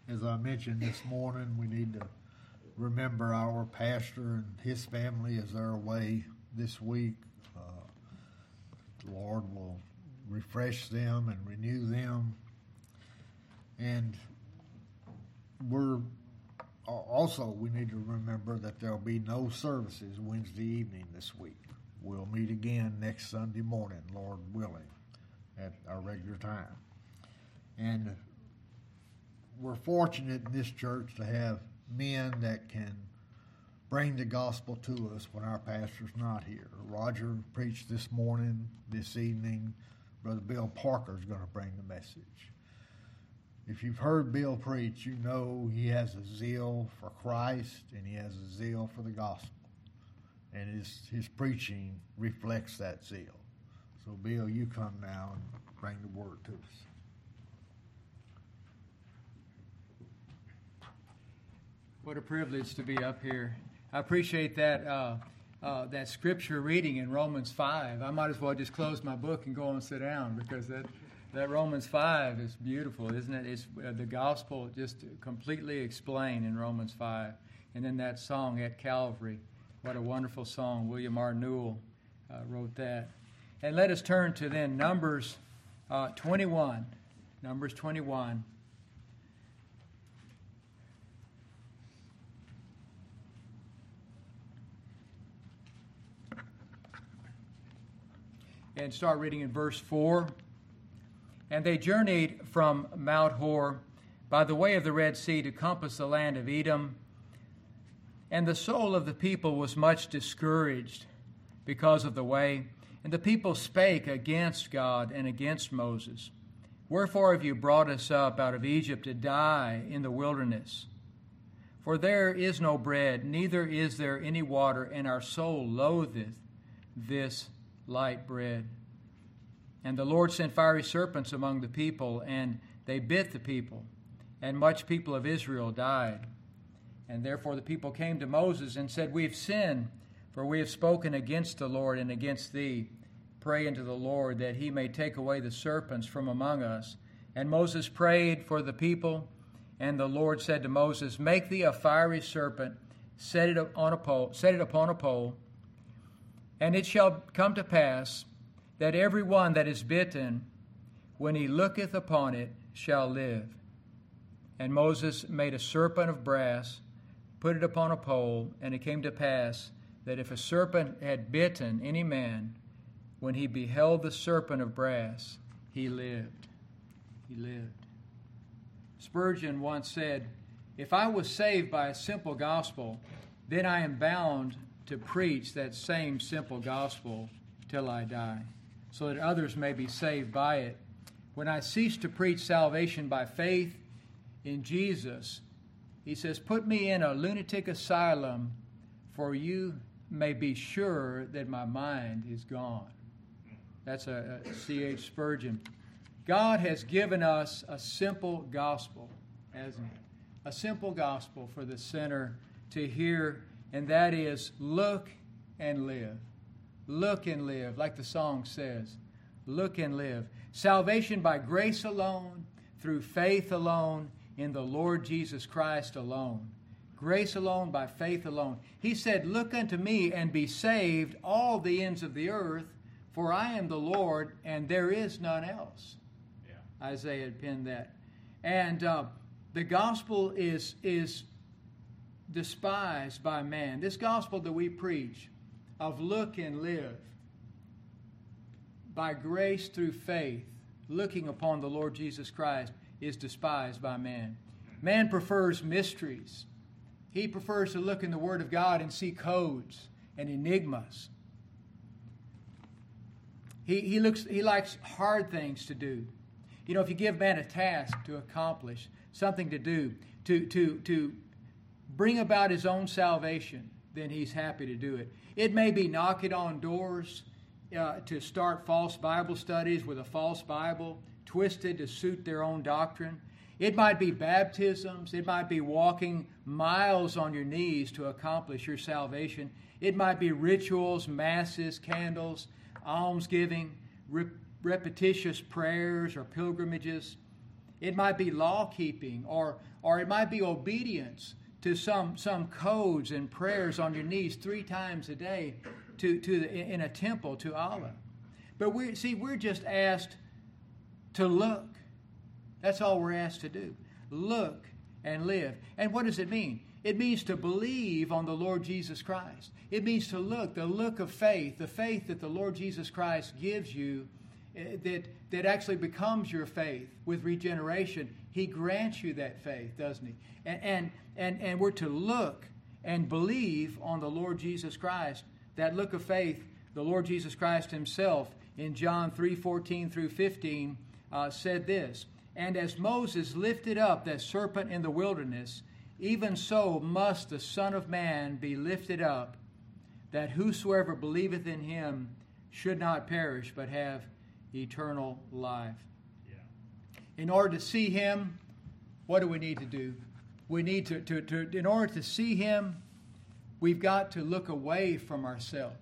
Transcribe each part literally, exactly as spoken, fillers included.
As I mentioned this morning, we need to remember our pastor and his family as they're away this week. Uh, the Lord will refresh them and renew them. And we're also, we need to remember that there'll be no services Wednesday evening this week. We'll meet again next Sunday morning, Lord willing, at our regular time. And we're fortunate in this church to have men that can bring the gospel to us when our pastor's not here. Roger preached this morning, this evening. Brother Bill Parker is going to bring the message. If you've heard Bill preach, you know he has a zeal for Christ and he has a zeal for the gospel. And his, his preaching reflects that zeal. So Bill, you come now and bring the word to us. What a privilege to be up here. I appreciate that uh, uh, that scripture reading in Romans five. I might as well just close my book and go and sit down because that, that Romans five is beautiful, isn't it? It's uh, the gospel just completely explained in Romans five. And then that song at Calvary. What a wonderful song. William R. Newell uh, wrote that. And let us turn to then Numbers uh, twenty-one. Numbers twenty-one. And start reading in verse four. And they journeyed from Mount Hor by the way of the Red Sea to compass the land of Edom. And the soul of the people was much discouraged because of the way. And the people spake against God and against Moses. Wherefore have you brought us up out of Egypt to die in the wilderness? For there is no bread, neither is there any water, and our soul loatheth this light bread. And the Lord sent fiery serpents among the people, and they bit the people, and much people of Israel died. And therefore the people came to Moses and said, We have sinned, for we have spoken against the Lord and against thee. Pray unto the Lord that he may take away the serpents from among us. And Moses prayed for the people, and the Lord said to Moses, Make thee a fiery serpent, set it on a pole, set it upon a pole. And it shall come to pass that every one that is bitten, when he looketh upon it, shall live. And Moses made a serpent of brass, put it upon a pole, and it came to pass that if a serpent had bitten any man, when he beheld the serpent of brass, he lived. He lived. Spurgeon once said, If I was saved by a simple gospel, then I am bound to preach that same simple gospel till I die, so that others may be saved by it. When I cease to preach salvation by faith in Jesus, he says, put me in a lunatic asylum, for you may be sure that my mind is gone. That's a, a C H Spurgeon. God has given us a simple gospel, hasn't he? A simple gospel for the sinner to hear, and that is, look and live. Look and live, like the song says. Look and live. Salvation by grace alone, through faith alone, in the Lord Jesus Christ alone. Grace alone, by faith alone. He said, look unto me and be saved, all the ends of the earth, for I am the Lord, and there is none else. Yeah. Isaiah had penned that. And uh, the gospel is, is despised by man. This gospel that we preach of look and live, by grace through faith, looking upon the Lord Jesus Christ, is despised by man. Man prefers mysteries. He prefers to look in the Word of God and see codes and enigmas. He, he looks. He likes hard things to do. You know, if you give man a task to accomplish, something to do, to, to, to bring about his own salvation, then he's happy to do it. It may be knocking on doors uh, to start false Bible studies with a false Bible, twisted to suit their own doctrine. It might be baptisms. It might be walking miles on your knees to accomplish your salvation. It might be rituals, masses, candles, almsgiving, rep- repetitious prayers or pilgrimages. It might be law keeping, or or it might be obedience to some some codes and prayers on your knees three times a day to to the, in a temple to Allah. But we see we're just asked to look. That's all we're asked to do. Look and live. And what does it mean? It means to believe on the Lord Jesus Christ. It means to look, the look of faith, the faith that the Lord Jesus Christ gives you, that, that actually becomes your faith with regeneration. He grants you that faith, doesn't he? And, and, and, and we're to look and believe on the Lord Jesus Christ. That look of faith, the Lord Jesus Christ himself in John three fourteen through fifteen uh, said this, "And as Moses lifted up that serpent in the wilderness, even so must the Son of Man be lifted up, that whosoever believeth in him should not perish, but have eternal life." Yeah. In order to see him, what do we need to do? We need to, to, to, in order to see him, we've got to look away from ourselves.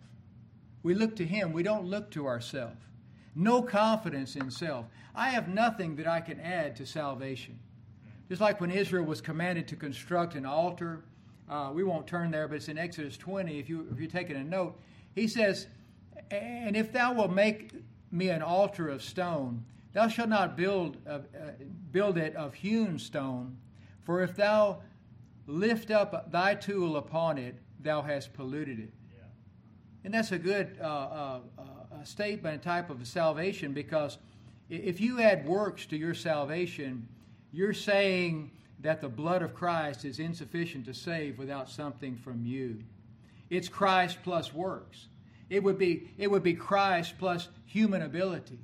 We look to him. We don't look to ourselves. No confidence in self. I have nothing that I can add to salvation. Just like when Israel was commanded to construct an altar, uh, we won't turn there, but it's in Exodus twenty, if, you, if you're taking a note. He says, "And if thou wilt make me an altar of stone, thou shalt not build, uh, build it of hewn stone, for if thou lift up thy tool upon it, thou hast polluted it." Yeah. And that's a good uh, uh, uh, statement, type of salvation, because if you add works to your salvation, you're saying that the blood of Christ is insufficient to save without something from you. It's Christ plus works. It would be it would be Christ plus human ability.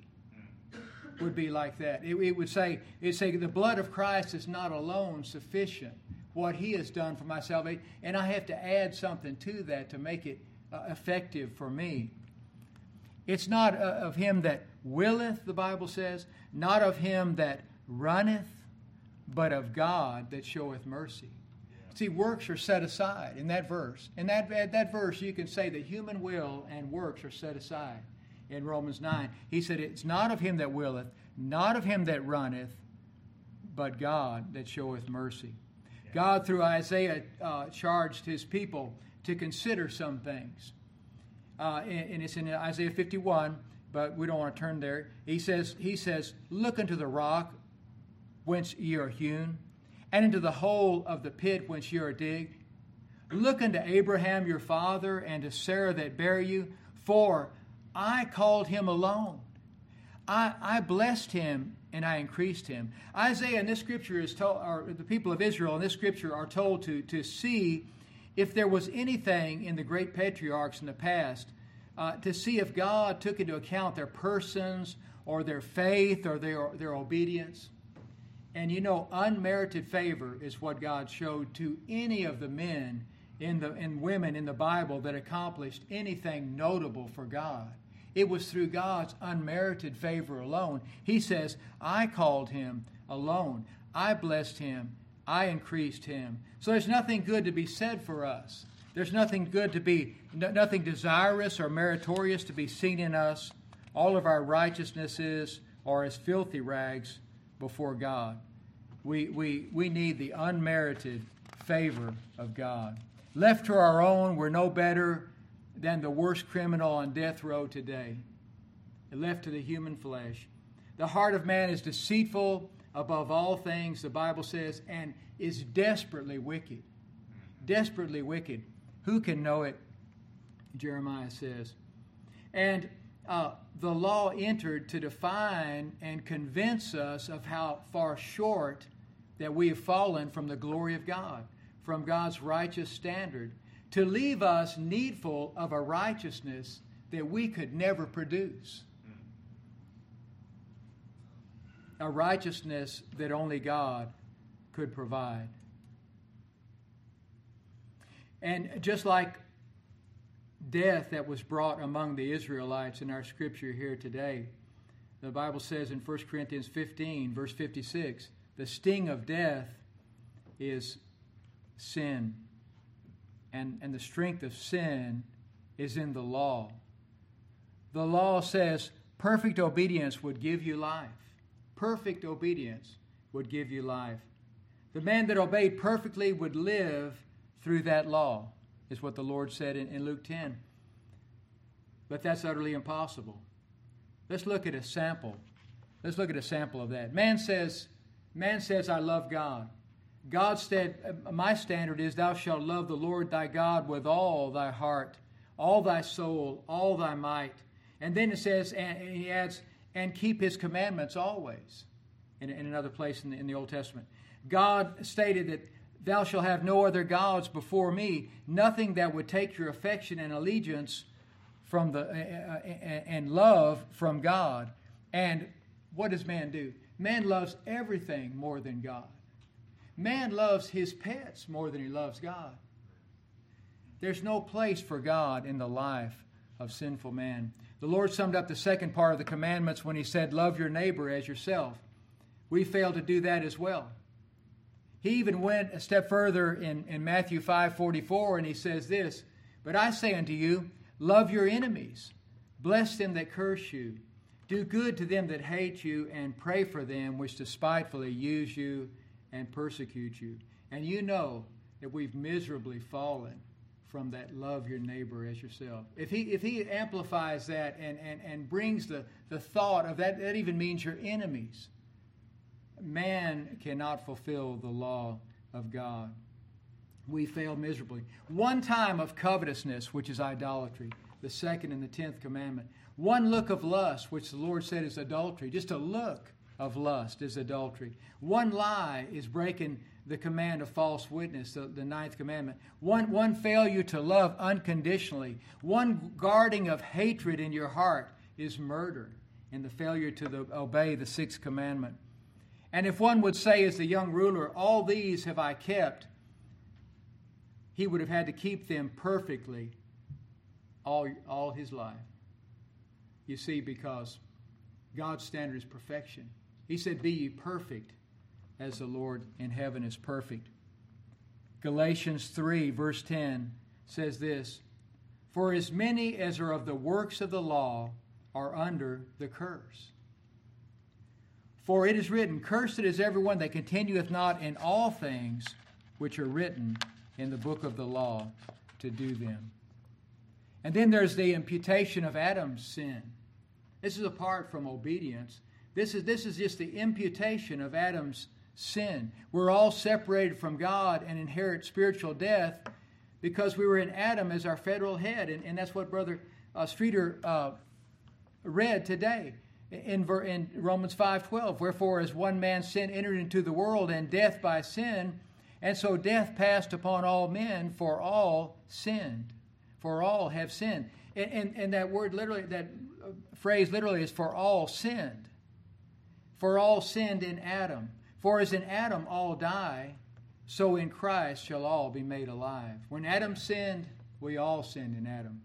Would be like that. It, it would say it say the blood of Christ is not alone sufficient. What he has done for my salvation, and I have to add something to that to make it uh, effective for me. It's not uh, of him that willeth, the Bible says, not of him that runneth, but of God that showeth mercy. Yeah. See, works are set aside in that verse. In that, that verse, you can say that human will and works are set aside. In Romans nine, he said, "It's not of him that willeth, not of him that runneth, but God that showeth mercy." Yeah. God, through Isaiah, uh, charged his people to consider some things. Uh, and, and it's in Isaiah fifty-one, but we don't want to turn there. He says, he says, "Look unto the rock whence ye are hewn, and into the hole of the pit whence ye are digged. Look unto Abraham your father, and to Sarah that bare you, for I called him alone. I, I blessed him, and I increased him." Isaiah in this scripture is told, or the people of Israel in this scripture are told to, to see if there was anything in the great patriarchs in the past, uh, to see if God took into account their persons or their faith or their, their obedience. And you know, unmerited favor is what God showed to any of the men in the, and women in the Bible that accomplished anything notable for God. It was through God's unmerited favor alone. He says, "I called him alone. I blessed him. I increased him." So there's nothing good to be said for us. There's nothing good to be, nothing desirous or meritorious to be seen in us. All of our righteousnesses are as filthy rags before God. We, we, we need the unmerited favor of God. Left to our own, we're no better than the worst criminal on death row today. Left to the human flesh. The heart of man is deceitful above all things, the Bible says, and is desperately wicked. Desperately wicked. Who can know it? Jeremiah says. And uh, the law entered to define and convince us of how far short that we have fallen from the glory of God, from God's righteous standard, to leave us needful of a righteousness that we could never produce. A righteousness that only God could provide. And just like death that was brought among the Israelites in our scripture here today, the Bible says in First Corinthians fifteen, verse fifty-six, the sting of death is sin. And, and the strength of sin is in the law. The law says perfect obedience would give you life. Perfect obedience would give you life. The man that obeyed perfectly would live through that law, is what the Lord said in, in Luke ten. But that's utterly impossible. Let's look at a sample. Let's look at a sample of that. Man says, man says, I love God. God said, my standard is, thou shalt love the Lord thy God with all thy heart, all thy soul, all thy might. And then it says, and he adds, and keep his commandments always, in, in another place in the, in the Old Testament. God stated that thou shalt have no other gods before me, nothing that would take your affection and allegiance from the uh, and love from God. And what does man do? Man loves everything more than God. Man loves his pets more than he loves God. There's no place for God in the life of sinful man. The Lord summed up the second part of the commandments when he said, love your neighbor as yourself. We fail to do that as well. He even went a step further in, in Matthew five forty-four, and he says this, but I say unto you, love your enemies, bless them that curse you, do good to them that hate you, and pray for them which despitefully use you and persecute you. And you know that we've miserably fallen from that love your neighbor as yourself. If he if he amplifies that and, and, and brings the, the thought of that, that even means your enemies. Man cannot fulfill the law of God. We fail miserably. One time of covetousness, which is idolatry, the second and the tenth commandment. One look of lust, which the Lord said is adultery. Just a look of lust is adultery. One lie is breaking the command of false witness, the, the ninth commandment. One, one failure to love unconditionally. One guarding of hatred in your heart is murder, and the failure to the, obey the sixth commandment. And if one would say, as the young ruler, all these have I kept, he would have had to keep them perfectly all, all his life. You see, because God's standard is perfection. He said, be ye perfect as the Lord in heaven is perfect. Galatians three, verse ten says this, for as many as are of the works of the law are under the curse. For it is written, cursed is everyone that continueth not in all things which are written in the book of the law to do them. And then there's the imputation of Adam's sin. This is apart from obedience. This is, this is just the imputation of Adam's sin. We're all separated from God and inherit spiritual death because we were in Adam as our federal head. And, and that's what Brother uh, Streeter uh, read today. In, in Romans five twelve, wherefore as one man's sin entered into the world, and death by sin, and so death passed upon all men, for all sinned. For all have sinned. And, and, and that word literally, that phrase literally is for all sinned. For all sinned in Adam. For as in Adam all die, so in Christ shall all be made alive. When Adam sinned, we all sinned in Adam.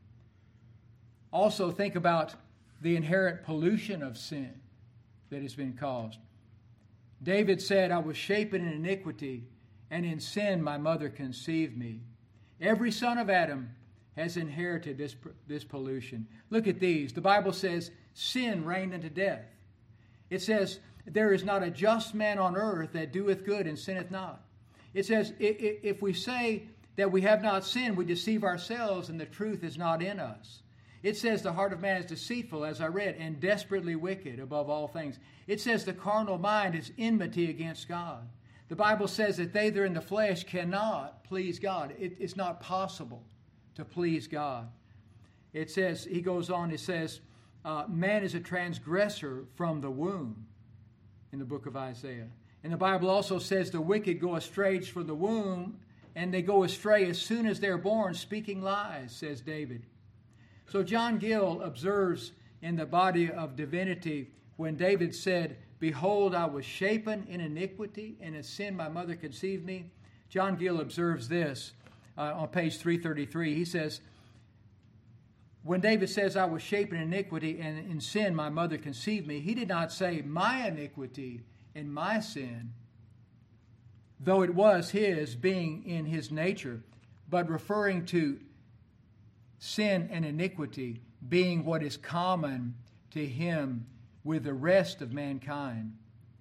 Also think about the inherent pollution of sin that has been caused. David said, I was shapen in iniquity, and in sin my mother conceived me. Every son of Adam has inherited this, this pollution. Look at these. The Bible says, sin reigned unto death. It says, there is not a just man on earth that doeth good and sinneth not. It says, if we say that we have not sinned, we deceive ourselves, and the truth is not in us. It says the heart of man is deceitful, as I read, and desperately wicked above all things. It says the carnal mind is enmity against God. The Bible says that they that are in the flesh cannot please God. It, it's not possible to please God. It says, he goes on, it says, uh, man is a transgressor from the womb in the book of Isaiah. And the Bible also says the wicked go astray from the womb, and they go astray as soon as they're born, speaking lies, says David. So John Gill observes in the body of divinity when David said, behold, I was shapen in iniquity, and in sin my mother conceived me. John Gill observes this uh, on page three thirty-three. He says, when David says, I was shapen in iniquity, and in sin my mother conceived me, he did not say my iniquity and my sin, though it was his, being in his nature, but referring to sin and iniquity being what is common to him with the rest of mankind.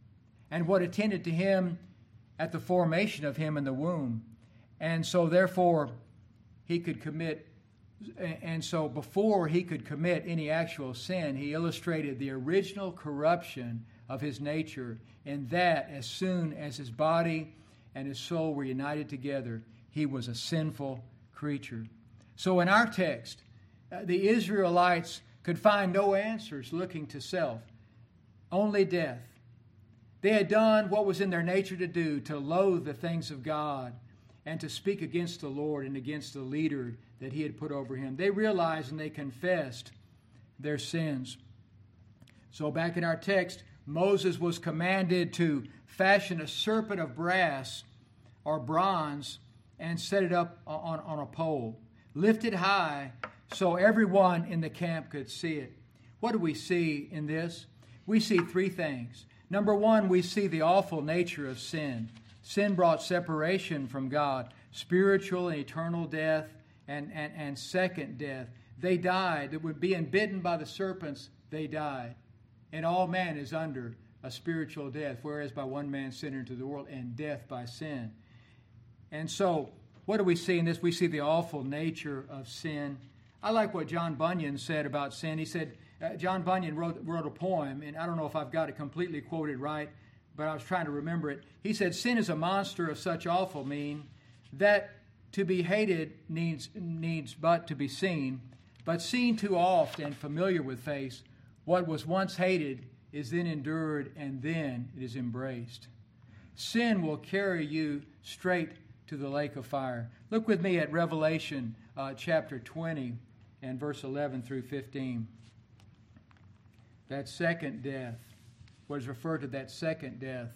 and what attended to him at the formation of him in the womb. And so therefore he could commit, and so before he could commit any actual sin, he illustrated the original corruption of his nature, and that as soon as his body and his soul were united together, he was a sinful creature. So in our text, uh, the Israelites could find no answers looking to self, only death. They had done what was in their nature to do, to loathe the things of God and to speak against the Lord and against the leader that he had put over him. They realized and they confessed their sins. So back in our text, Moses was commanded to fashion a serpent of brass or bronze and set it up on, on a pole, lift it high so everyone in the camp could see it. What do we see in this? We see three things. Number one, we see the awful nature of sin. Sin brought separation from God, spiritual and eternal death, and, and, and second death. They died. It would being bitten by the serpents, they died. And all man is under a spiritual death, whereas by one man sin into the world, and death by sin. And so, what do we see in this? We see the awful nature of sin. I like what John Bunyan said about sin. He said, uh, John Bunyan wrote, wrote a poem, and I don't know if I've got it completely quoted right, but I was trying to remember it. He said, sin is a monster of such awful mien that to be hated needs, needs but to be seen, but seen too oft and familiar with face, what was once hated is then endured and then it is embraced. Sin will carry you straight to the lake of fire. Look with me at Revelation uh, chapter twenty and verse eleven through fifteen. That second death, what is referred to that second death.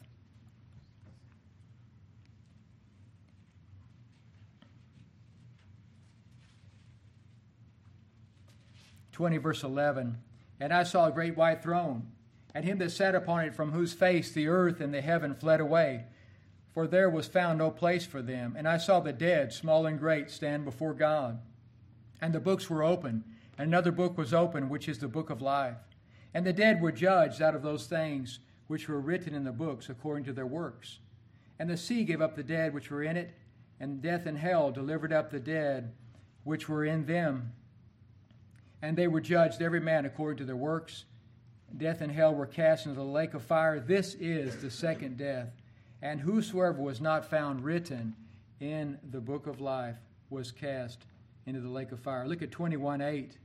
twenty verse eleven. And I saw a great white throne, and him that sat upon it, from whose face the earth and the heaven fled away, for there was found no place for them. And I saw the dead, small and great, stand before God. And the books were open, and another book was opened, which is the book of life. And the dead were judged out of those things which were written in the books according to their works. And the sea gave up the dead which were in it, and death and hell delivered up the dead which were in them. And they were judged every man according to their works. Death and hell were cast into the lake of fire. This is the second death. And whosoever was not found written in the book of life was cast into the lake of fire. Look at twenty-one eight.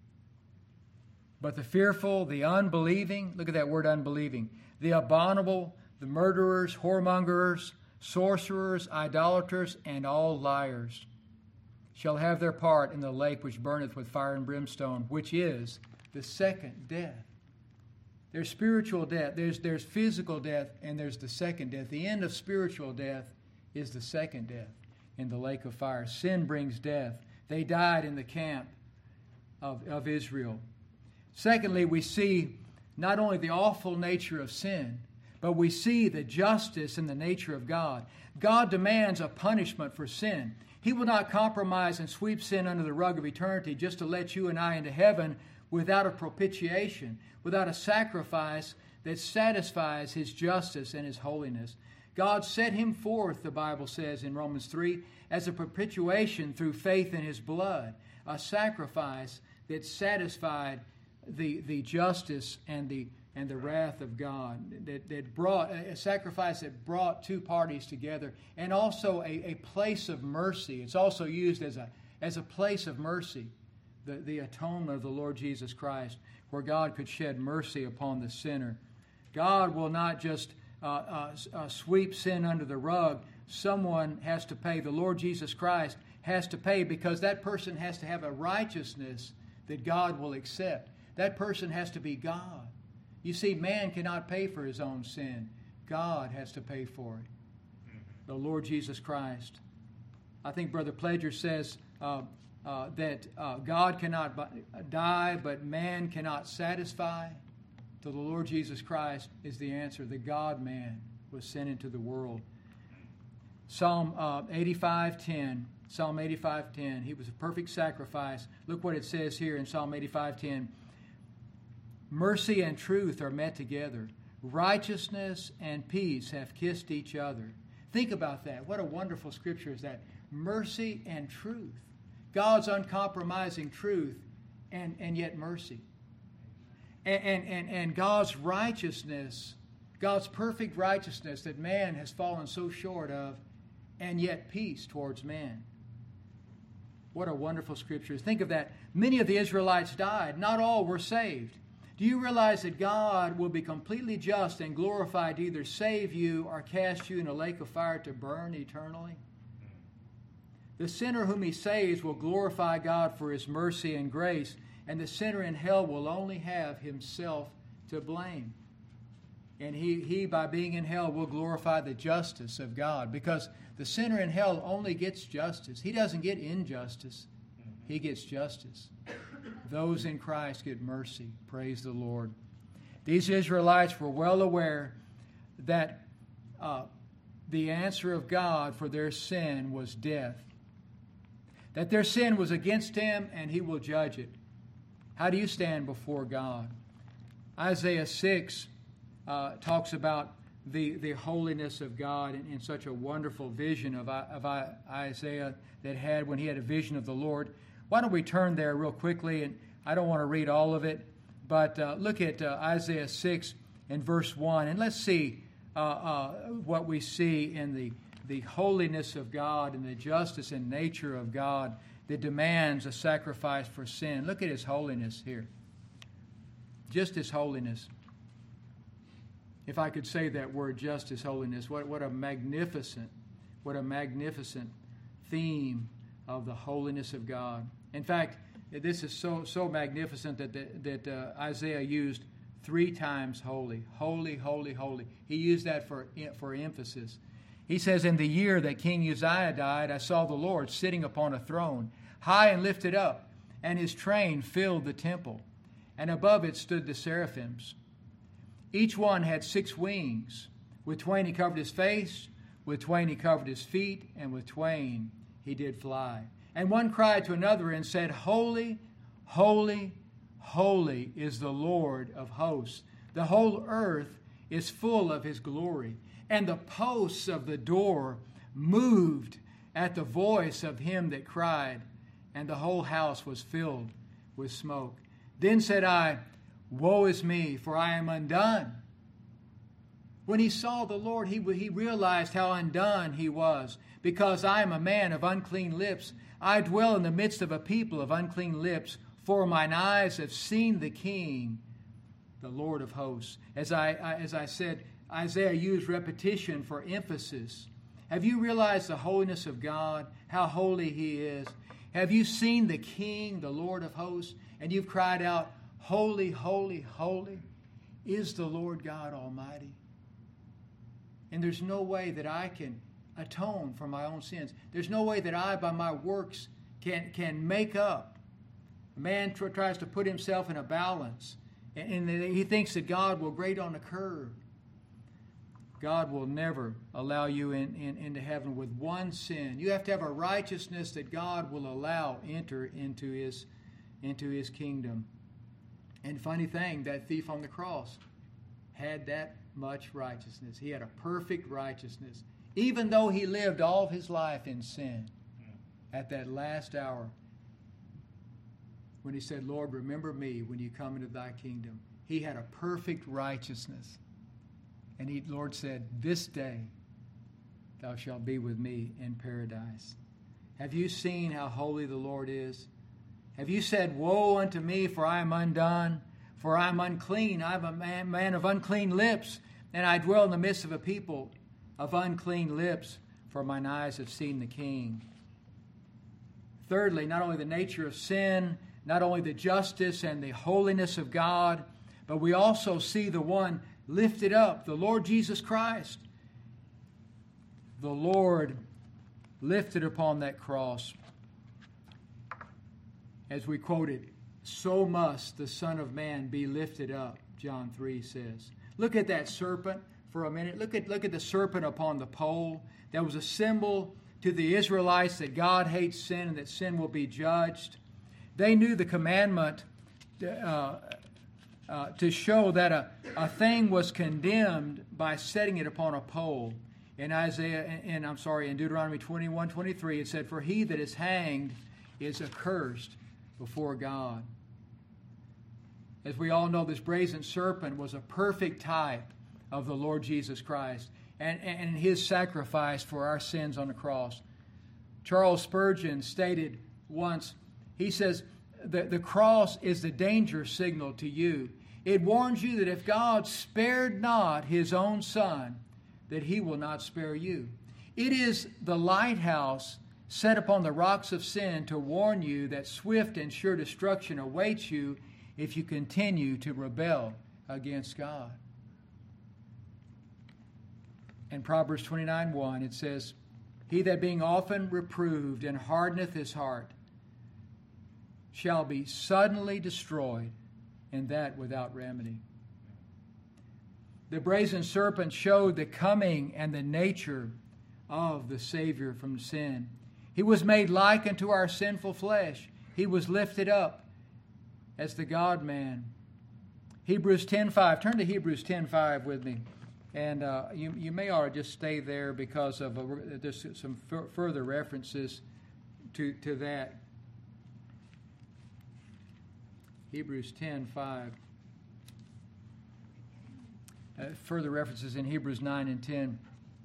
But the fearful, the unbelieving, look at that word unbelieving, the abominable, the murderers, whoremongers, sorcerers, idolaters, and all liars shall have their part in the lake which burneth with fire and brimstone, which is the second death. There's spiritual death, there's, there's physical death, and there's the second death. The end of spiritual death is the second death in the lake of fire. Sin brings death. They died in the camp of, of Israel. Secondly, we see not only the awful nature of sin, but we see the justice and the nature of God. God demands a punishment for sin. He will not compromise and sweep sin under the rug of eternity just to let you and I into heaven without a propitiation, without a sacrifice that satisfies His justice and His holiness. God set Him forth, the Bible says in Romans three, as a propitiation through faith in His blood, a sacrifice that satisfied the, the justice and the and the wrath of God, that, that brought a sacrifice that brought two parties together, and also a, a place of mercy. It's also used as a as a place of mercy, the, the atonement of the Lord Jesus Christ, where God could shed mercy upon the sinner. God will not just uh, uh, uh, sweep sin under the rug. Someone has to pay. The Lord Jesus Christ has to pay, because that person has to have a righteousness that God will accept. That person has to be God. You see, man cannot pay for his own sin. God has to pay for it. The Lord Jesus Christ. I think Brother Pledger says uh, uh, that uh, God cannot die, but man cannot satisfy. So the Lord Jesus Christ is the answer. The God-man was sent into the world. Psalm uh, eighty-five ten. Psalm eighty-five ten. He was a perfect sacrifice. Look what it says here in Psalm eighty-five ten. Mercy and truth are met together. righteousness and peace have kissed each other. Think about that. What a wonderful scripture is that. Mercy and truth. God's uncompromising truth and, and yet mercy. And, and, and, and God's righteousness, God's perfect righteousness that man has fallen so short of, and yet peace towards man. What a wonderful scripture. Think of that. Many of the Israelites died. Not all were saved. Do you realize that God will be completely just and glorified to either save you or cast you in a lake of fire to burn eternally? The sinner whom he saves will glorify God for his mercy and grace, and the sinner in hell will only have himself to blame. And he, he, by being in hell, will glorify the justice of God, because the sinner in hell only gets justice. He doesn't get injustice. He gets justice. Those in Christ get mercy. Praise the Lord. These Israelites were well aware that uh, the answer of God for their sin was death. That their sin was against Him and He will judge it. How do you stand before God? Isaiah six uh, talks about the, the holiness of God in, in such a wonderful vision of, of Isaiah that had when he had a vision of the Lord. Why don't we turn there real quickly? And I don't want to read all of it, but uh, look at uh, Isaiah six and verse one, and let's see uh, uh, what we see in the, the holiness of God and the justice and nature of God that demands a sacrifice for sin. Look at His holiness here. Just His holiness. If I could say that word, just His holiness, what, what a magnificent, what a magnificent theme of the holiness of God. In fact, this is so so magnificent that the, that uh, Isaiah used three times holy, holy, holy, holy. He used that for for emphasis. He says, "In the year that King Uzziah died, I saw the Lord sitting upon a throne, high and lifted up, and His train filled the temple, and above it stood the seraphims. Each one had six wings. With twain He covered His face, with twain He covered His feet, and with twain He did fly. And one cried to another and said, Holy, holy, holy is the Lord of hosts. The whole earth is full of His glory. And the posts of the door moved at the voice of him that cried, and the whole house was filled with smoke. Then said I, Woe is me, for I am undone. When he saw the Lord, he, he realized how undone he was. Because I am a man of unclean lips. I dwell in the midst of a people of unclean lips. For mine eyes have seen the King, the Lord of hosts. As I, I as I said, Isaiah used repetition for emphasis. Have you realized the holiness of God, how holy He is? Have you seen the King, the Lord of hosts, and you've cried out, Holy, holy, holy is the Lord God Almighty? And there's no way that I can atone for my own sins. There's no way that I, by my works, can, can make up. A man tr- tries to put himself in a balance, and, and he thinks that God will grade on a curve. God will never allow you in, in, into heaven with one sin. You have to have a righteousness that God will allow enter into his, into his kingdom. And funny thing, that thief on the cross had that much righteousness. He had a perfect righteousness. Even though he lived all of his life in sin, at that last hour, when he said, Lord, remember me when you come into thy kingdom, he had a perfect righteousness. And the Lord said, this day thou shalt be with me in paradise. Have you seen how holy the Lord is? Have you said, Woe unto me, for I am undone, for I am unclean. I am a man, man of unclean lips, and I dwell in the midst of a people of unclean lips, for mine eyes have seen the King. Thirdly, not only the nature of sin, not only the justice and the holiness of God, but we also see the one lifted up, the Lord Jesus Christ. The Lord lifted upon that cross. As we quoted, so must the Son of Man be lifted up, John three says. Look at that serpent for a minute. Look at, look at the serpent upon the pole. That was a symbol to the Israelites that God hates sin and that sin will be judged. They knew the commandment uh, uh, to show that a, a thing was condemned by setting it upon a pole. In Isaiah, and I'm sorry, in Deuteronomy twenty-one twenty-three, it said, "For he that is hanged is accursed before God." As we all know, this brazen serpent was a perfect type of the Lord Jesus Christ and, and his sacrifice for our sins on the cross. Charles Spurgeon stated once, he says, the, the cross is the danger signal to you. It warns you that if God spared not his own Son, that he will not spare you. It is the lighthouse set upon the rocks of sin to warn you that swift and sure destruction awaits you if you continue to rebel against God. In Proverbs twenty-nine one, it says, "He that being often reproved and hardeneth his heart shall be suddenly destroyed, and that without remedy." The brazen serpent showed the coming and the nature of the Savior from sin. He was made like unto our sinful flesh. He was lifted up as the God-man. Hebrews ten five. Turn to Hebrews ten five with me. And uh, you, you may ought to just stay there because of a, there's some f- further references to, to that. Hebrews ten five. Uh, further references in Hebrews nine and ten.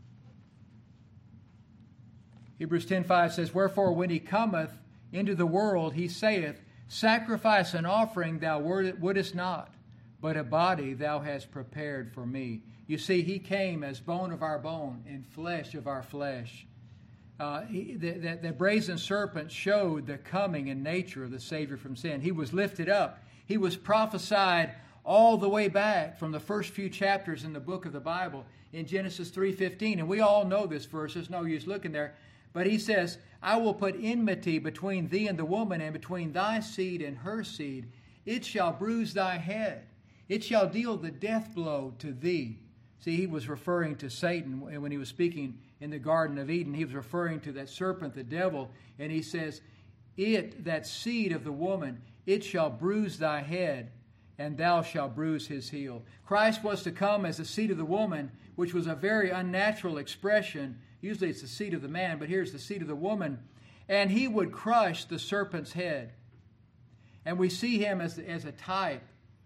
Hebrews ten five says, "Wherefore when he cometh into the world, he saith, Sacrifice and offering thou wouldest not, but a body thou hast prepared for me." You see, he came as bone of our bone and flesh of our flesh. Uh, he, the, the, the brazen serpent showed the coming and nature of the Savior from sin. He was lifted up. He was prophesied all the way back from the first few chapters in the book of the Bible in Genesis three fifteen. And we all know this verse. There's no use looking there. But he says, "I will put enmity between thee and the woman, and between thy seed and her seed. It shall bruise thy head. It shall deal the death blow to thee." See, he was referring to Satan when he was speaking in the Garden of Eden. He was referring to that serpent, the devil. And he says, "It, that seed of the woman, it shall bruise thy head, and thou shalt bruise his heel." Christ was to come as the seed of the woman, which was a very unnatural expression. Usually it's the seed of the man, but here's the seed of the woman. And he would crush the serpent's head. And we see him as, as a type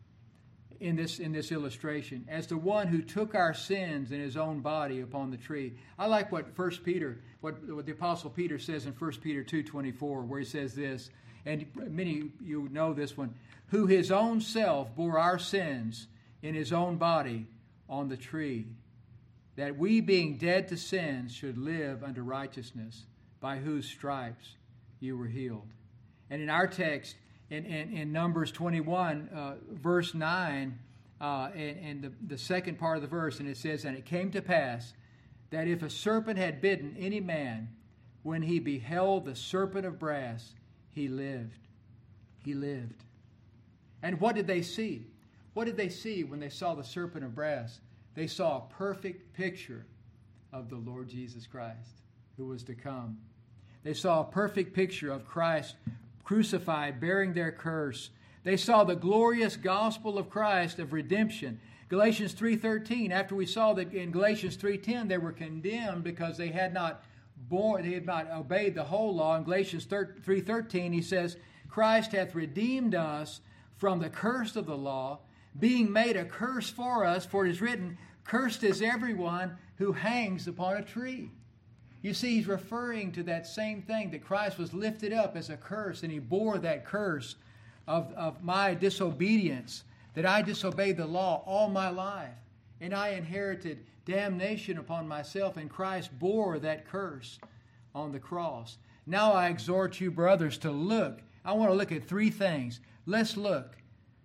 in this, in this illustration, as the one who took our sins in his own body upon the tree. I like what First Peter, what, what the Apostle Peter says in First Peter two twenty-four, where he says this, and many of you know this one, "Who his own self bore our sins in his own body on the tree, that we, being dead to sins, should live unto righteousness, by whose stripes you were healed." And in our text, in, in, in Numbers twenty-one, uh, verse nine, uh, and, and the, the second part of the verse, and it says, "And it came to pass that if a serpent had bitten any man, when he beheld the serpent of brass, he lived." He lived. And what did they see? What did they see when they saw the serpent of brass? They saw a perfect picture of the Lord Jesus Christ, who was to come. They saw a perfect picture of Christ crucified, bearing their curse. They saw the glorious gospel of Christ of redemption. Galatians three thirteen, after we saw that in Galatians three ten they were condemned because they had not borne, they had not obeyed the whole law. In Galatians three thirteen he says, "Christ hath redeemed us from the curse of the law, being made a curse for us, for it is written, Cursed is everyone who hangs upon a tree." You see, he's referring to that same thing, that Christ was lifted up as a curse, and he bore that curse of, of my disobedience, that I disobeyed the law all my life, and I inherited damnation upon myself, and Christ bore that curse on the cross. Now I exhort you, brothers, to look. I want to look at three things. Let's look.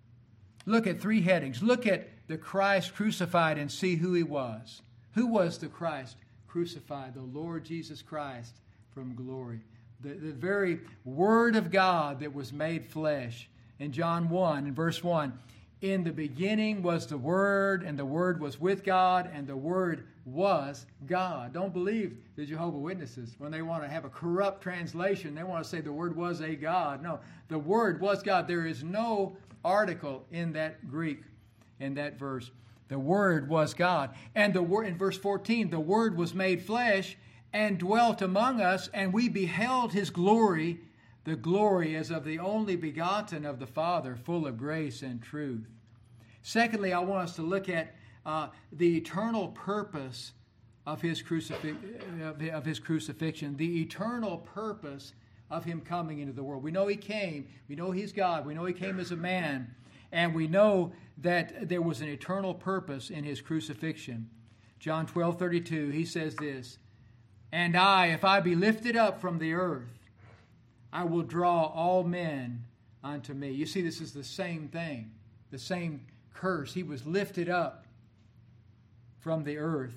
Look at three headings. Look at the Christ crucified and see who he was. Who was the Christ crucified? The Lord Jesus Christ from glory. The, the very Word of God that was made flesh. In John one, in verse one, In the beginning was the Word, and the Word was with God, and the Word was God. Don't believe the Jehovah's Witnesses when they want to have a corrupt translation. They want to say the Word was a God. No, the Word was God. There is no article in that Greek, in that verse. The Word was God. And the Word, in verse fourteen, the Word was made flesh and dwelt among us, and we beheld His glory, the glory as of the only begotten of the Father, full of grace and truth. Secondly, I want us to look at uh, the eternal purpose of his, crucifix- of his crucifixion, the eternal purpose of Him coming into the world. We know He came. We know He's God. We know He came as a man. And we know that there was an eternal purpose in His crucifixion. John twelve thirty-two, He says this, "And I, if I be lifted up from the earth, I will draw all men unto me." You see, this is the same thing, the same curse. He was lifted up from the earth.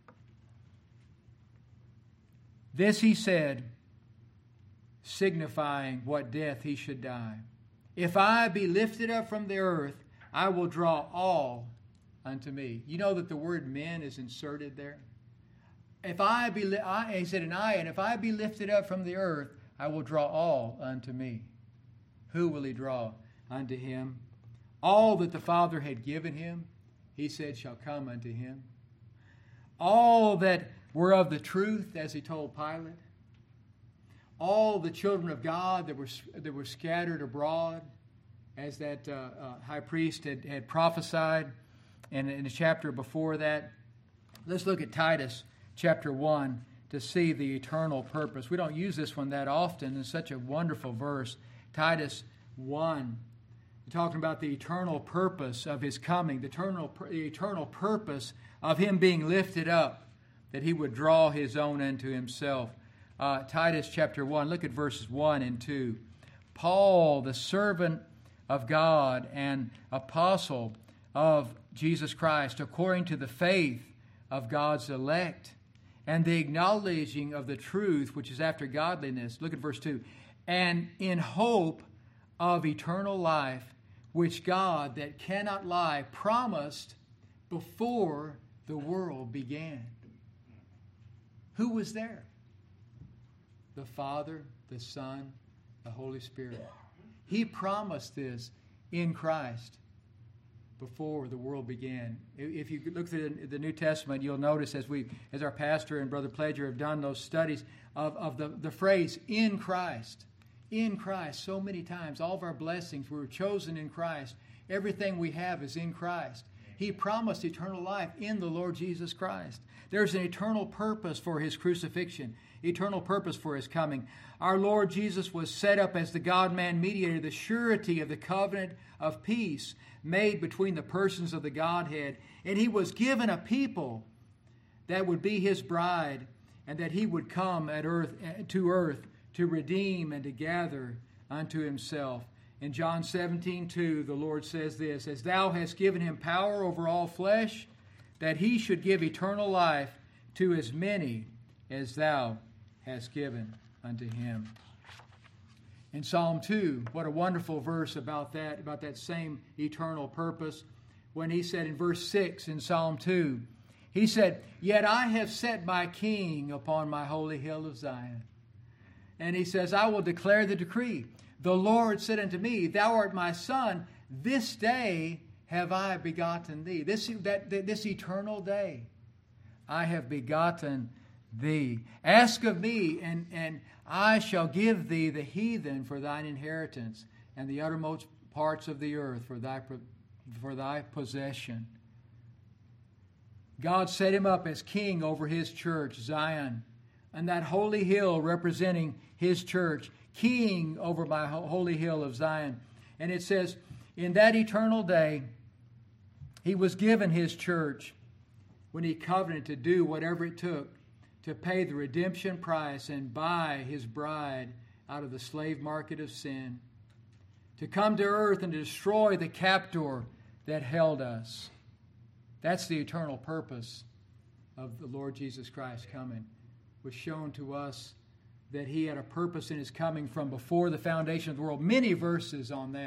This He said, signifying what death He should die. "If I be lifted up from the earth, I will draw all unto me." You know that the word "men" is inserted there. If I be, li- I, he said, "And I, and if I be lifted up from the earth, I will draw all unto me." Who will He draw unto Him? All that the Father had given Him, He said, shall come unto Him. All that were of the truth, as He told Pilate. All the children of God that were that were scattered abroad, as that uh, uh, high priest had, had prophesied, and in the chapter before that. Let's look at Titus chapter one to see the eternal purpose. We don't use this one that often. It's such a wonderful verse. Titus one, talking about the eternal purpose of His coming, the eternal, the eternal purpose of Him being lifted up, that He would draw His own unto Himself. Uh, Titus chapter one, look at verses one and two. "Paul, the servant of God and apostle of Jesus Christ, according to the faith of God's elect, and the acknowledging of the truth which is after godliness." Look at verse two. "And in hope of eternal life, which God that cannot lie promised before the world began." Who was there? The Father, the Son, the Holy Spirit. He promised this in Christ before the world began. If you look through the New Testament, you'll notice as we, as our pastor and Brother Pledger have done those studies of, of the, the phrase "in Christ." In Christ, so many times, all of our blessings, we were chosen in Christ. Everything we have is in Christ. He promised eternal life in the Lord Jesus Christ. There's an eternal purpose for His crucifixion, eternal purpose for His coming. Our Lord Jesus was set up as the God-man mediator, the surety of the covenant of peace made between the persons of the Godhead. And He was given a people that would be His bride, and that He would come at earth to earth to redeem and to gather unto Himself. In John seventeen two, the Lord says this, "As Thou hast given Him power over all flesh, that He should give eternal life to as many as Thou hast given unto Him." In Psalm two, what a wonderful verse about that, about that same eternal purpose. When he said in verse six in Psalm two, he said, "Yet I have set my King upon my holy hill of Zion." And he says, "I will declare the decree. The Lord said unto me, Thou art my Son. This day have I begotten thee." This, that, this eternal day, I have begotten thee. "Ask of me, and, and I shall give thee the heathen for thine inheritance, and the uttermost parts of the earth for thy, for thy possession." God set Him up as king over His church, Zion, and that holy hill representing His church, king over my holy hill of Zion. And it says, in that eternal day, He was given His church when He covenanted to do whatever it took to pay the redemption price and buy His bride out of the slave market of sin, to come to earth and to destroy the captor that held us. That's the eternal purpose of the Lord Jesus Christ coming. Was shown to us that He had a purpose in His coming from before the foundation of the world. Many verses on that.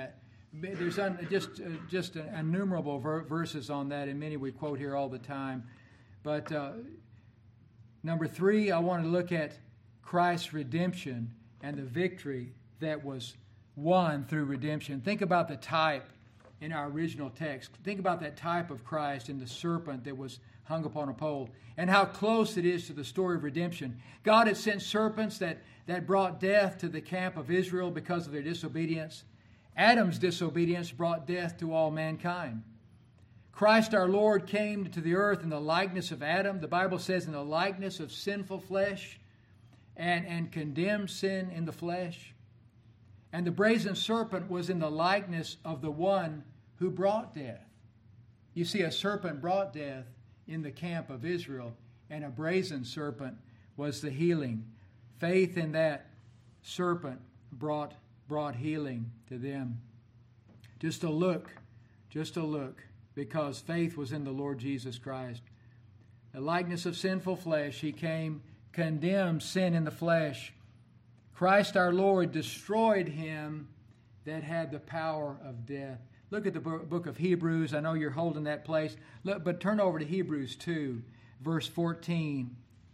There's un, just uh, just innumerable ver- verses on that, and many we quote here all the time. But uh, number three, I want to look at Christ's redemption and the victory that was won through redemption. Think about the type in our original text. Think about that type of Christ in the serpent that was hung upon a pole, and how close it is to the story of redemption. God had sent serpents that, that brought death to the camp of Israel because of their disobedience. Adam's disobedience brought death to all mankind. Christ our Lord came to the earth in the likeness of Adam. The Bible says in the likeness of sinful flesh, and, and condemned sin in the flesh. And the brazen serpent was in the likeness of the one who brought death. You see, a serpent brought death in the camp of Israel, and a brazen serpent was the healing. Faith in that serpent brought brought healing to them. Just a look, just a look, because faith was in the Lord Jesus Christ. The likeness of sinful flesh, he came, condemned sin in the flesh. Christ our Lord destroyed him that had the power of death. Look at the book of Hebrews. I know you're holding that place. Look, but turn over to Hebrews two, verse fourteen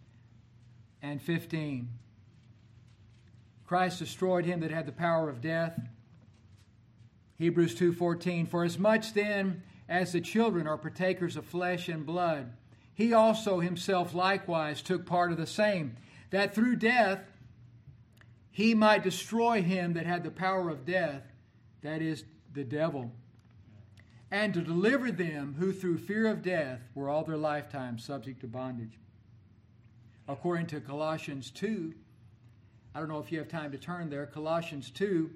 and fifteen. Christ destroyed him that had the power of death. Hebrews two fourteen. For as much then as the children are partakers of flesh and blood, he also himself likewise took part of the same, that through death he might destroy him that had the power of death, that is, the devil, and to deliver them who through fear of death were all their lifetime subject to bondage. According to Colossians two, I don't know if you have time to turn there, Colossians two,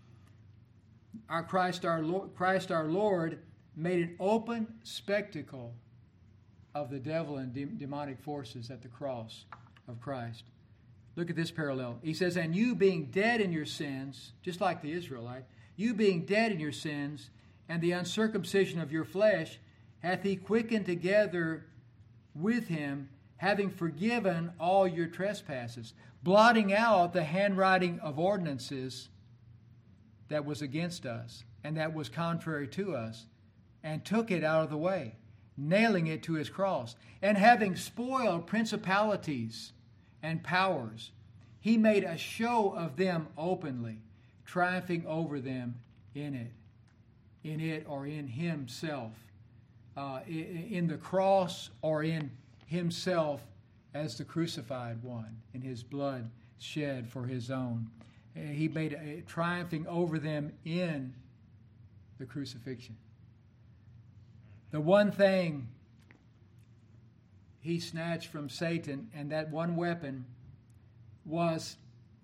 our Christ our Lord, Christ our Lord made an open spectacle of the devil and de- demonic forces at the cross of Christ. Look at this parallel. He says, and you being dead in your sins, just like the Israelite, you being dead in your sins, and the uncircumcision of your flesh, hath he quickened together with him, having forgiven all your trespasses, blotting out the handwriting of ordinances that was against us, and that was contrary to us, and took it out of the way, nailing it to his cross, and having spoiled principalities and powers, he made a show of them openly, triumphing over them in it, in it or in himself, uh, in the cross or in himself as the crucified one, in his blood shed for his own. He made a, triumphing over them in the crucifixion. The one thing he snatched from Satan, and that one weapon was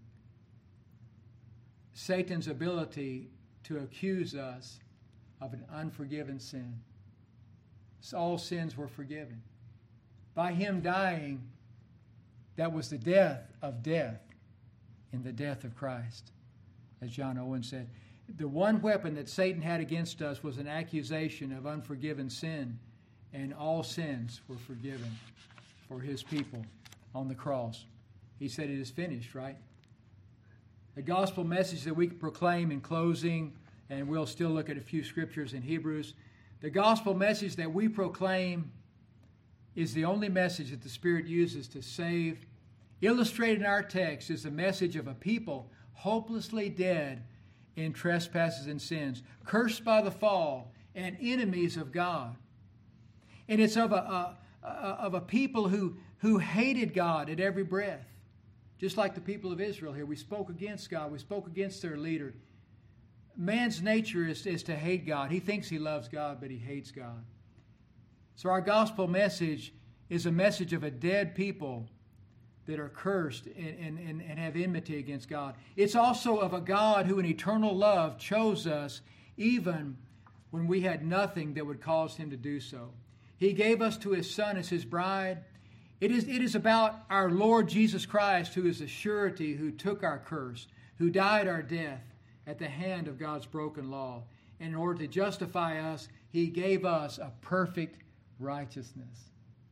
Satan's ability to accuse us of an unforgiven sin. So all sins were forgiven. By him dying, that was the death of death in the death of Christ, as John Owen said. The one weapon that Satan had against us was an accusation of unforgiven sin, and all sins were forgiven for his people on the cross. He said it is finished, right? The gospel message that we proclaim in closing, and we'll still look at a few scriptures in Hebrews. The gospel message that we proclaim is the only message that the Spirit uses to save. Illustrated in our text is the message of a people hopelessly dead in trespasses and sins, cursed by the fall, and enemies of God. And it's of a, a, a of a people who, who hated God at every breath. Just like the people of Israel here. We spoke against God. We spoke against their leader. Man's nature is, is to hate God. He thinks he loves God, but he hates God. So our gospel message is a message of a dead people that are cursed and, and, and have enmity against God. It's also of a God who in eternal love chose us even when we had nothing that would cause him to do so. He gave us to his Son as his bride. It is, it is about our Lord Jesus Christ, who is the surety, who took our curse, who died our death at the hand of God's broken law. And in order to justify us, he gave us a perfect righteousness.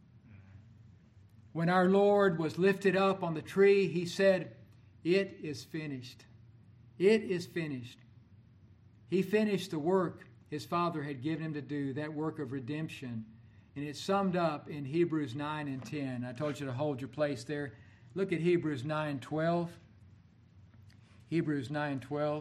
When our Lord was lifted up on the tree, he said, "It is finished. It is finished." He finished the work his Father had given him to do, that work of redemption. And it's summed up in Hebrews nine and ten. I told you to hold your place there. Look at Hebrews nine twelve. Hebrews nine twelve.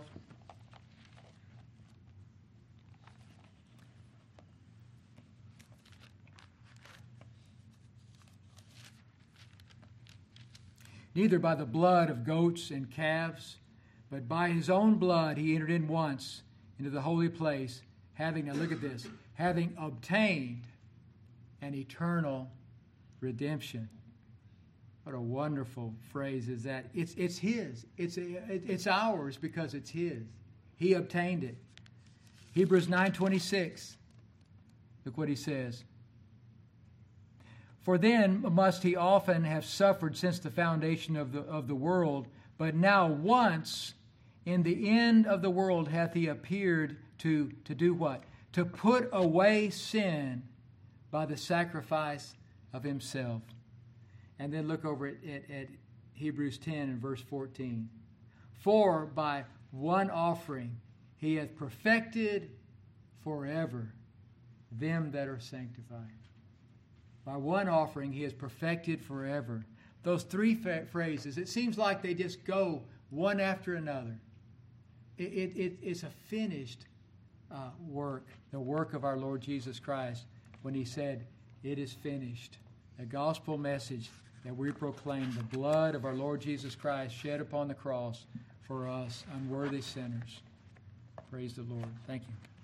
Neither by the blood of goats and calves, but by his own blood he entered in once into the holy place, having, now look at this, having obtained an eternal redemption. What a wonderful phrase is that. It's it's his. It's it's ours because it's his. He obtained it. Hebrews nine twenty-six. Look what he says. For then must he often have suffered since the foundation of the of the world, but now once in the end of the world hath he appeared to, to do what? To put away sin by the sacrifice of himself. And then look over at, at, at Hebrews ten and verse fourteen. For by one offering he hath perfected forever them that are sanctified. By one offering he has perfected forever. Those three fa- phrases, it seems like they just go one after another. It, it, it, it's a finished uh, work, the work of our Lord Jesus Christ when he said, it is finished. The gospel message that we proclaim, the blood of our Lord Jesus Christ shed upon the cross for us unworthy sinners. Praise the Lord. Thank you.